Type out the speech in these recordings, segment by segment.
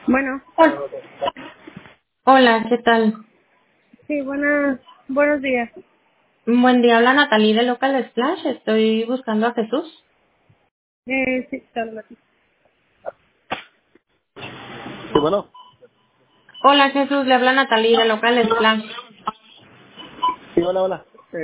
Bueno, Hola, ¿qué tal? sí, buenos días. Buen día, habla Natalie de Local Splash. Estoy buscando a Jesús. Sí, Carla. Sí, bueno. Hola, Jesús, le habla Natalie de Local Splash. Sí, hola, hola.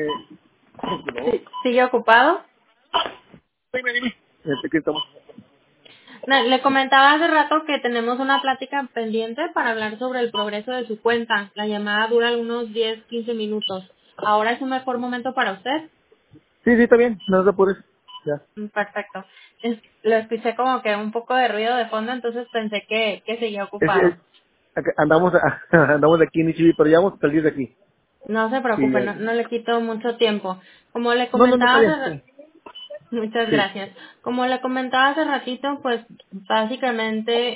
¿Sigue ocupado? Dime, dime. Aquí estamos. Le comentaba hace rato que tenemos una plática pendiente para hablar sobre el progreso de su cuenta. La llamada dura unos 10, 15 minutos. ¿Ahora es un mejor momento para usted? Sí, sí, está bien. No te apures. Ya. Perfecto. Lo escuché como que un poco de ruido de fondo, entonces pensé que seguía Es, ocupado. andamos, andamos de aquí en Ichibi, pero ya vamos a salir de aquí. No se Sí, preocupe, ya. no le quito mucho tiempo. Como le No, no, no, está comentaba bien. Está bien. muchas Sí. gracias. Como le comentaba hace ratito, pues básicamente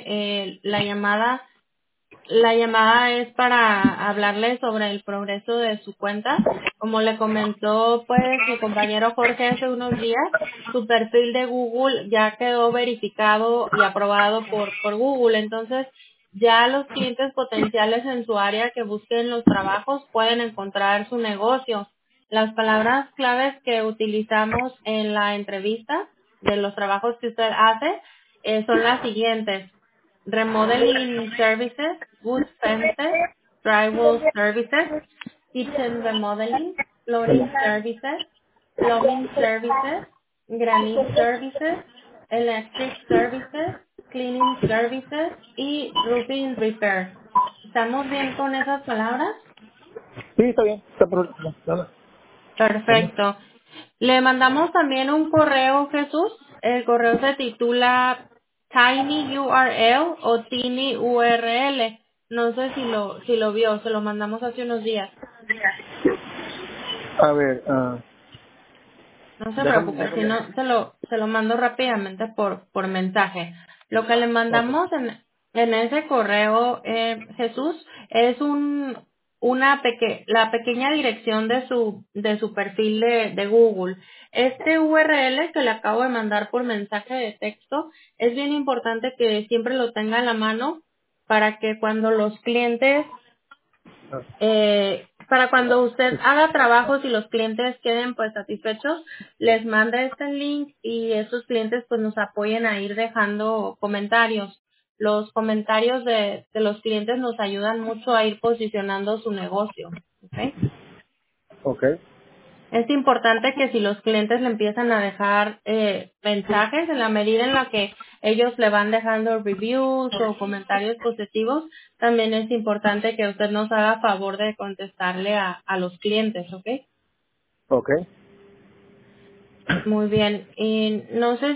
la llamada es para hablarle sobre el progreso de su cuenta. Como le comentó pues mi compañero Jorge hace unos días, su perfil de Google ya quedó verificado y aprobado por Google. Entonces, ya los clientes potenciales en su área que busquen los trabajos pueden encontrar su negocio. Las palabras claves que utilizamos en la entrevista de los trabajos que usted hace son las siguientes: remodeling services, wood fences, drywall services, kitchen remodeling, flooring services, plumbing services, granite services, electric services, cleaning services y roofing repair. ¿Estamos bien con esas palabras? Sí, está bien. Está por... no, nada. ¿Cómo? Perfecto. Le mandamos también un correo, Jesús. El correo se titula Tiny URL o Tiny URL. No sé si lo vio, se lo mandamos hace unos días. A ver, No se déjame, preocupe, si déjame. no, se lo mando rápidamente por mensaje. Lo que le Ok. mandamos en ese correo, Jesús, es la pequeña dirección de su perfil de Google. Este URL que le acabo de mandar por mensaje de texto, es bien importante que siempre lo tenga a la mano para que cuando los clientes para cuando usted haga trabajos y los clientes queden pues satisfechos, les manda este link y esos clientes pues nos apoyen a ir dejando comentarios. Los comentarios de los clientes nos ayudan mucho a ir posicionando su negocio. ¿Ok? Ok. Es importante que si los clientes le empiezan a dejar mensajes, en la medida en la que ellos le van dejando reviews o comentarios positivos, también es importante que usted nos haga favor de contestarle a los clientes, ¿ok? Ok. Muy bien. Y no sé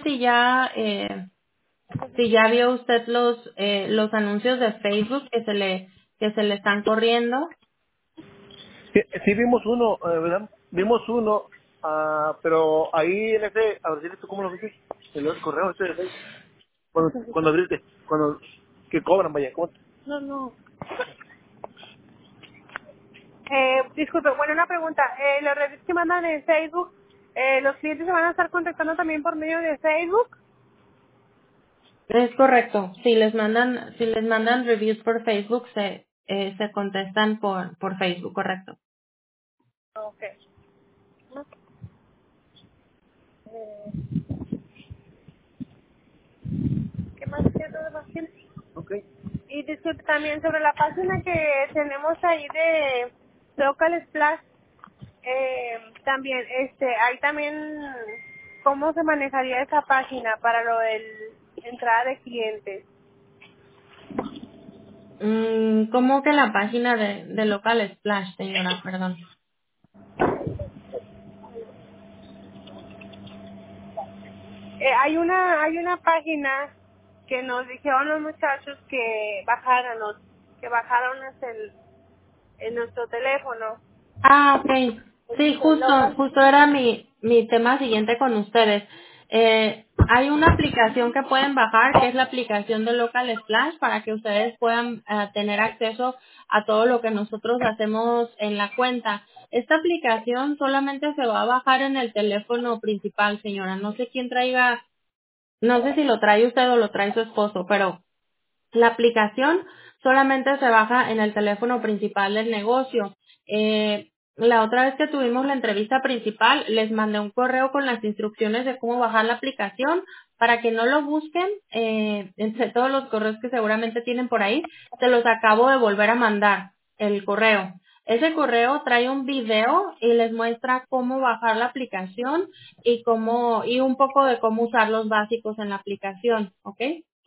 si ya vio usted los anuncios de Facebook que se le están corriendo. Sí, sí vimos uno, ¿verdad? Vimos uno, pero ahí en ese... A ver, dile tú cómo lo viste. El correo ese. Cuando abriste. Cuando... Que cobran, vaya. ¿Cómo? No, no. Disculpe, bueno, una pregunta. Los reviews que mandan en Facebook, ¿los clientes se van a estar contactando también por medio de Facebook? Es correcto. Si les mandan reviews por Facebook, se contestan por Facebook, correcto. Ok. ¿Qué más? ¿Qué todo más tienes? Ok. Y disculpe también sobre la página que tenemos ahí de Local Splash, también, ahí también, ¿cómo se manejaría esa página para lo del entrada de clientes? ¿Cómo que la página de Local Splash, señora? Perdón. Hay una página que nos dijeron los muchachos que bajáramos en nuestro teléfono. Ah, ok. Sí, justo, Local. justo era mi tema siguiente con ustedes. Hay una aplicación que pueden bajar, que es la aplicación de Local Splash, para que ustedes puedan tener acceso a todo lo que nosotros hacemos en la cuenta. Esta aplicación solamente se va a bajar en el teléfono principal, señora. No sé si lo trae usted o lo trae su esposo, pero La aplicación solamente se baja en el teléfono principal del negocio. La otra vez que tuvimos la entrevista principal, les mandé un correo con las instrucciones de cómo bajar la aplicación para que no lo busquen. Entre todos los correos que seguramente tienen por ahí, se los acabo de volver a mandar el correo. Ese correo trae un video y les muestra cómo bajar la aplicación y un poco de cómo usar los básicos en la aplicación, ¿ok?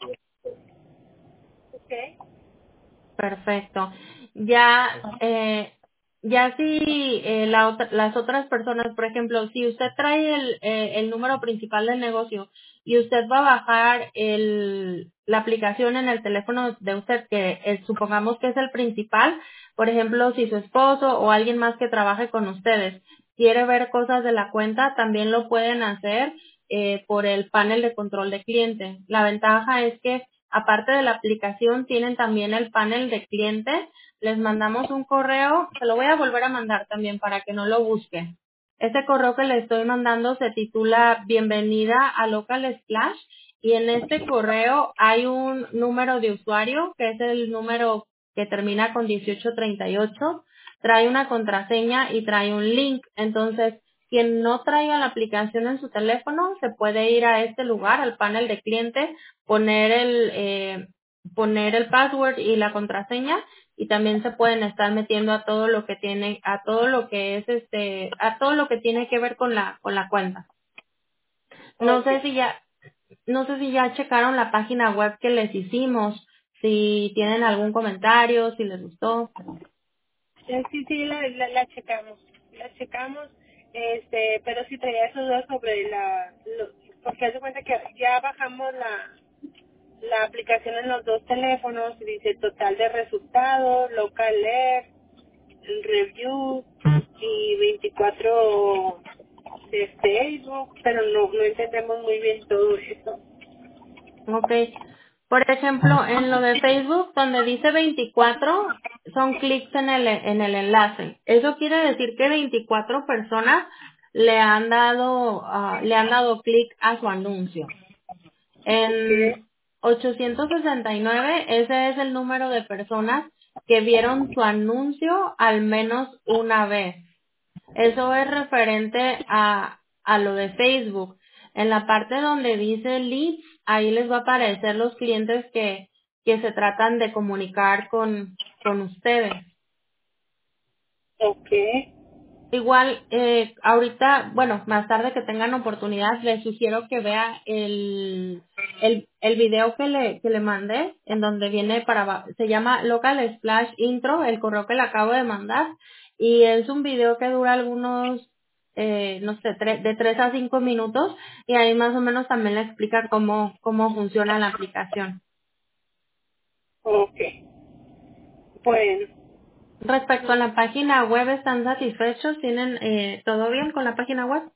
Ok. Perfecto. Ya, ya si las otras personas, por ejemplo, si usted trae el número principal del negocio y usted va a bajar la aplicación en el teléfono de usted, que supongamos que es el principal, por ejemplo, si su esposo o alguien más que trabaje con ustedes quiere ver cosas de la cuenta, también lo pueden hacer por el panel de control de cliente. La ventaja es que aparte de la aplicación, tienen también el panel de cliente. Les mandamos un correo, se lo voy a volver a mandar también para que no lo busquen. Este correo que le estoy mandando se titula Bienvenida a Local Splash y en este correo hay un número de usuario que es el número que termina con 1838. Trae una contraseña y trae un link. Entonces, quien no traiga la aplicación en su teléfono se puede ir a este lugar, al panel de cliente, poner el password y la contraseña y también se pueden estar metiendo a todo lo que tiene, a todo lo que es a todo lo que tiene que ver con la cuenta. No Ok. sé si ya, no sé si ya checaron la página web que les hicimos, si tienen algún comentario, si les gustó. Sí, sí, la checamos. La checamos, pero sí traía sus dudas sobre porque hace cuenta que ya bajamos la aplicación en los dos teléfonos, y dice total de resultados, local alert, review y 24 de Facebook, pero no entendemos muy bien todo eso. Ok. Por ejemplo, en lo de Facebook, donde dice 24, son clics en el enlace. Eso quiere decir que 24 personas le han dado clic a su anuncio. Ok. En 869, ese es el número de personas que vieron su anuncio al menos una vez. Eso es referente a lo de Facebook. En la parte donde dice leads, ahí les va a aparecer los clientes que se tratan de comunicar con ustedes. Ok. Igual, ahorita, bueno, más tarde que tengan oportunidad, les sugiero que vea el video que le mandé, en donde viene se llama Local Splash Intro, el correo que le acabo de mandar, y es un video que dura algunos, no sé, de 3 a 5 minutos, y ahí más o menos también le explica cómo funciona la aplicación. Ok. Bueno. Respecto a la página web, ¿están satisfechos? ¿Tienen todo bien con la página web?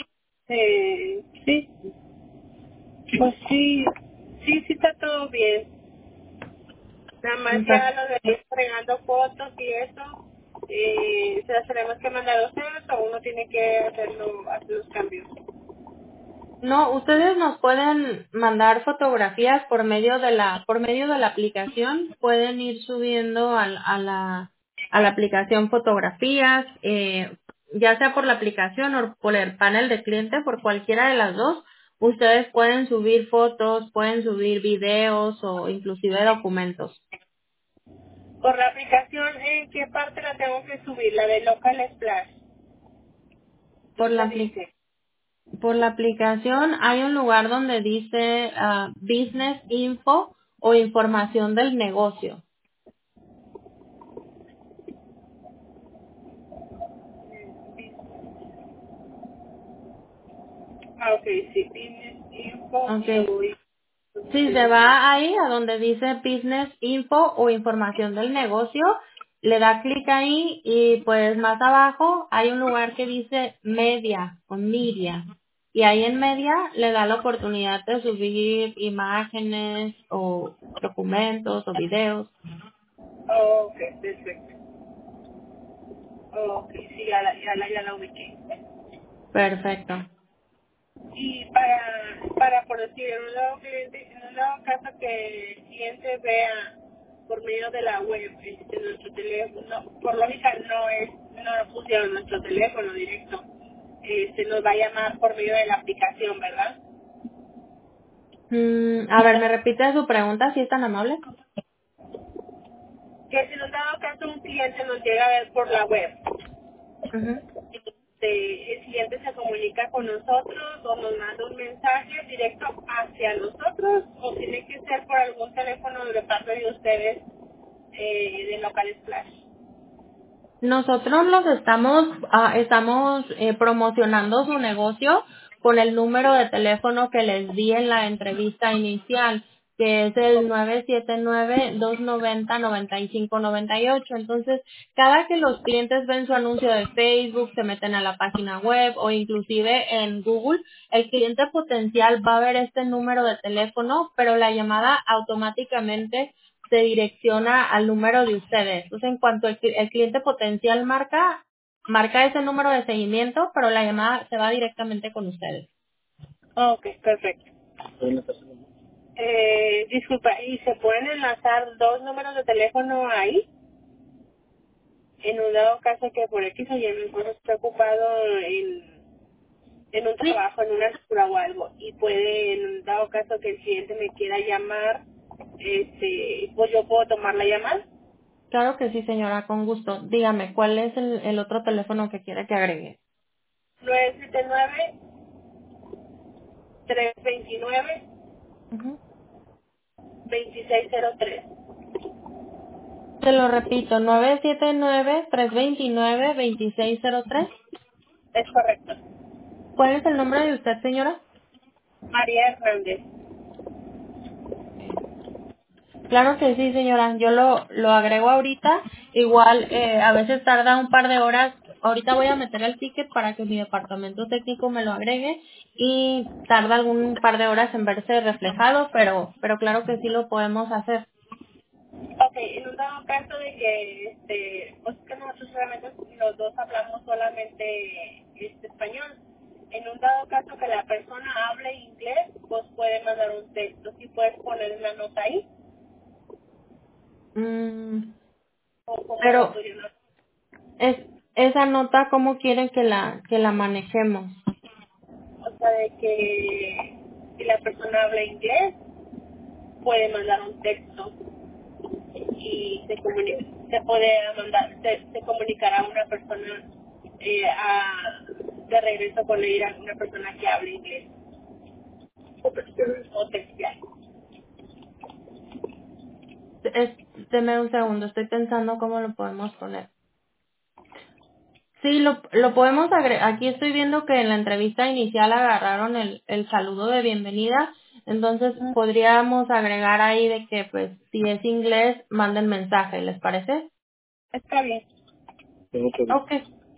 Sí. Pues sí. Sí, está todo bien. Nada más ya lo de ir entregando fotos y eso, se las tenemos que mandar a ustedes o uno tiene que hacer los cambios. No, ustedes nos pueden mandar fotografías por medio de la aplicación, pueden ir subiendo a la aplicación fotografías, ya sea por la aplicación o por el panel de cliente, por cualquiera de las dos, ustedes pueden subir fotos, pueden subir videos o inclusive documentos. Por la aplicación, ¿en qué parte la tengo que subir? La de Local Splash. Por la ¿Dónde apli- dice? por la aplicación hay un lugar donde dice Business Info o información del negocio. Ah, ok, sí, Business Info y Okay. luego Si se va ahí a donde dice Business Info o información del negocio, le da clic ahí y pues más abajo hay un lugar que dice Media o Media. Y ahí en Media le da la oportunidad de subir imágenes o documentos o videos. ok, perfecto. Ok, sí, ya la ubiqué. Perfecto. Y para por decir, en un dado caso que el cliente vea por medio de la web nuestro teléfono, por lógica no pusieron nuestro teléfono directo, nos va a llamar por medio de la aplicación, ¿verdad? A ver, ¿me repite su pregunta si es tan amable? Que si en dado caso un cliente nos llega a ver por la web, Ujú. el cliente se comunica con nosotros o nos manda un mensaje directo hacia nosotros o tiene que ser por algún teléfono de parte de ustedes de Local Splash. Nosotros estamos promocionando su negocio con el número de teléfono que les di en la entrevista inicial, que es el 979-290-9598. Entonces, cada que los clientes ven su anuncio de Facebook, se meten a la página web o inclusive en Google, el cliente potencial va a ver este número de teléfono, pero la llamada automáticamente se direcciona al número de ustedes. Entonces, en cuanto el cliente potencial marca ese número de seguimiento, pero la llamada se va directamente con ustedes. Ok, perfecto. Disculpa, ¿y se pueden enlazar dos números de teléfono ahí? En un dado caso que por X o Y mi esposo esté ocupado en un Sí, trabajo, en una escuela o algo, y puede, en un dado caso que el cliente me quiera llamar, pues yo puedo tomar la llamada. claro que sí, señora, con gusto. Dígame, ¿cuál es el otro teléfono que quiere que agregue? 979-329-2603. Se lo repito, 979-329-2603. Es correcto. ¿Cuál es el nombre de usted, señora? María Hernández. Claro que sí, señora. Yo lo agrego ahorita. Igual, a veces tarda un par de horas. Ahorita voy a meter el ticket para que mi departamento técnico me lo agregue y tarda algún par de horas en verse reflejado, pero claro que sí lo podemos hacer. Ok, en un dado caso de que, pues que nosotros solamente los dos hablamos solamente español, en un dado caso que la persona hable inglés, pues puede mandar un texto, si puedes poner una nota ahí, Mm, o como lo pero tuyo, ¿no? esa nota, ¿cómo quieren que la manejemos? O sea, de que si la persona habla inglés, puede mandar un texto y se puede mandar, se comunicará a una persona de regreso con ella, una persona que hable inglés o textual. Deme un segundo, estoy pensando cómo lo podemos poner. Sí, lo podemos agregar. Aquí estoy viendo que en la entrevista inicial agarraron el saludo de bienvenida. Entonces podríamos agregar ahí de que, pues, si es inglés, manden mensaje. ¿Les parece? Está bien. Ok,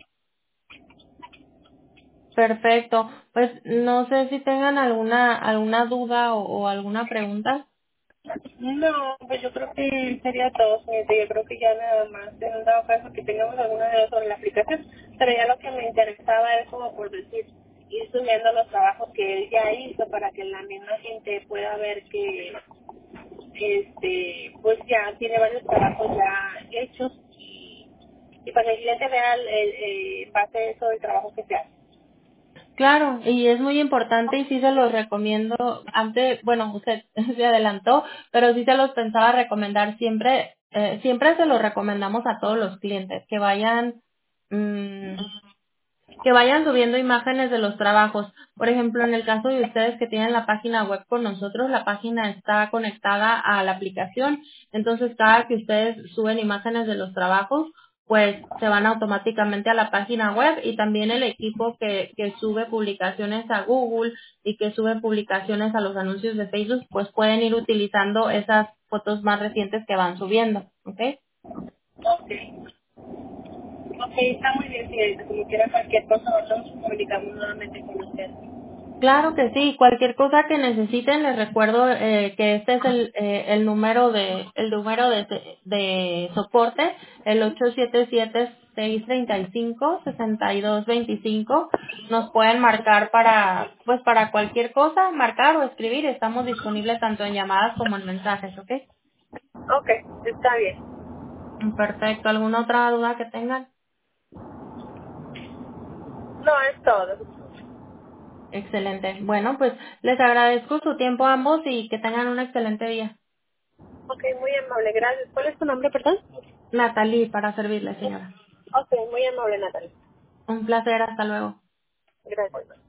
perfecto. Pues no sé si tengan alguna duda o alguna pregunta. No, pues yo creo que sería todo, señorita. Yo creo que ya nada más, en un dado caso que tengamos alguna duda sobre la aplicación, pero ya lo que me interesaba es como por decir, ir subiendo los trabajos que él ya hizo para que la misma gente pueda ver que pues ya tiene varios trabajos ya hechos y para que el cliente vea en base a eso el trabajo que se hace. Claro, y es muy importante y sí se los recomiendo. Antes, bueno, usted se adelantó, pero sí se los pensaba recomendar siempre. Siempre se los recomendamos a todos los clientes mm, que vayan subiendo imágenes de los trabajos. Por ejemplo, en el caso de ustedes que tienen la página web con nosotros, la página está conectada a la aplicación. Entonces, cada que ustedes suben imágenes de los trabajos, pues se van automáticamente a la página web y también el equipo que sube publicaciones a Google y que sube publicaciones a los anuncios de Facebook, pues pueden ir utilizando esas fotos más recientes que van subiendo, ¿ok? Ok, ok, está muy bien, señorita. Como quiera cualquier cosa, nosotros nos comunicamos nuevamente con usted. Claro que sí, cualquier cosa que necesiten, les recuerdo que este es el número de soporte, el 877-635-6225. Nos pueden marcar para cualquier cosa, marcar o escribir. Estamos disponibles tanto en llamadas como en mensajes, ¿ok? Ok, está bien. Perfecto. ¿Alguna otra duda que tengan? No, es todo. Excelente. Bueno, pues les agradezco su tiempo a ambos y que tengan un excelente día. Ok, muy amable, gracias. ¿Cuál es tu nombre, perdón? Natalie, para servirle, señora. Ok, muy amable, Natalia. Un placer, hasta luego. Gracias.